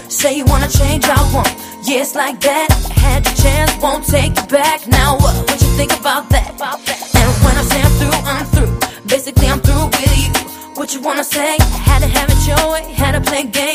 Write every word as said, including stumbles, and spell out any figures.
Say you wanna change, I won't. Yeah, it's like that. Had the chance, won't take it back. Now what? What you think about that? And when I say I'm through, I'm through. Basically, I'm through with you. What you wanna say? Had to have it your way. Had to play games.